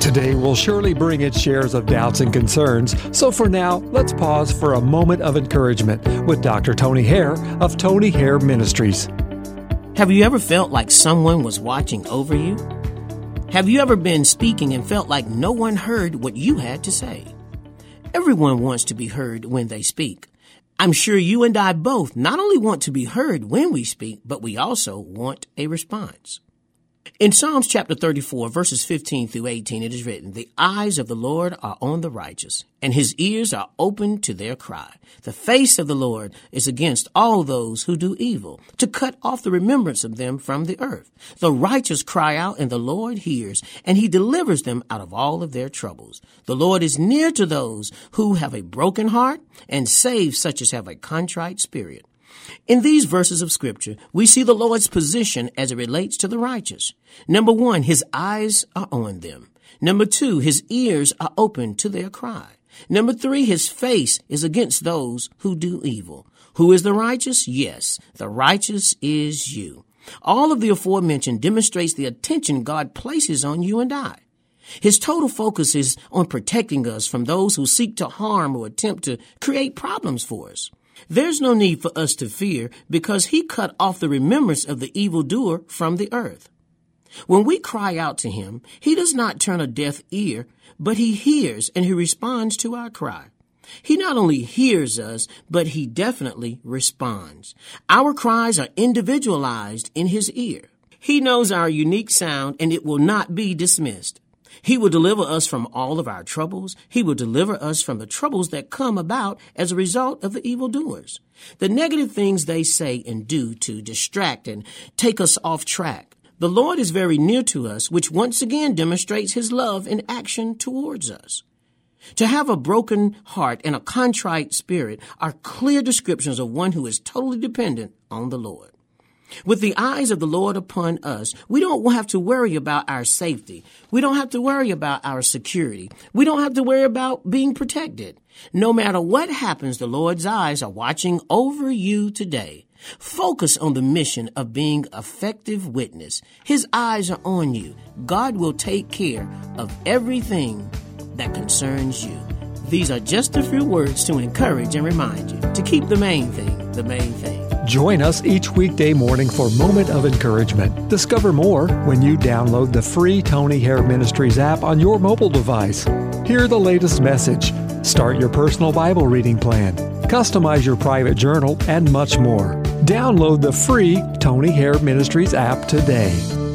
Today will surely bring its shares of doubts and concerns, so for now, let's pause for a moment of encouragement with Dr. Tony Hare of Tony Hare Ministries. Have you ever felt like someone was watching over you? Have you ever been speaking and felt like no one heard what you had to say? Everyone wants to be heard when they speak. I'm sure you and I both not only want to be heard when we speak, but we also want a response. In Psalms chapter 34, verses 15 through 18, it is written, "The eyes of the Lord are on the righteous, and his ears are open to their cry. The face of the Lord is against all those who do evil, to cut off the remembrance of them from the earth. The righteous cry out, and the Lord hears, and he delivers them out of all of their troubles. The Lord is near to those who have a broken heart, and saves such as have a contrite spirit." In these verses of Scripture, we see the Lord's position as it relates to the righteous. Number one, his eyes are on them. Number two, his ears are open to their cry. Number three, his face is against those who do evil. Who is the righteous? Yes, the righteous is you. All of the aforementioned demonstrates the attention God places on you and I. His total focus is on protecting us from those who seek to harm or attempt to create problems for us. There's no need for us to fear because he cut off the remembrance of the evildoer from the earth. When we cry out to him, he does not turn a deaf ear, but he hears and he responds to our cry. He not only hears us, but he definitely responds. Our cries are individualized in his ear. He knows our unique sound and it will not be dismissed. He will deliver us from all of our troubles. He will deliver us from the troubles that come about as a result of the evildoers. The negative things they say and do to distract and take us off track. The Lord is very near to us, which once again demonstrates his love in action towards us. To have a broken heart and a contrite spirit are clear descriptions of one who is totally dependent on the Lord. With the eyes of the Lord upon us, we don't have to worry about our safety. We don't have to worry about our security. We don't have to worry about being protected. No matter what happens, the Lord's eyes are watching over you today. Focus on the mission of being effective witness. His eyes are on you. God will take care of everything that concerns you. These are just a few words to encourage and remind you to keep the main thing, the main thing. Join us each weekday morning for Moment of Encouragement. Discover more when you download the free Tony Hare Ministries app on your mobile device. Hear the latest message, start your personal Bible reading plan, customize your private journal, and much more. Download the free Tony Hare Ministries app today.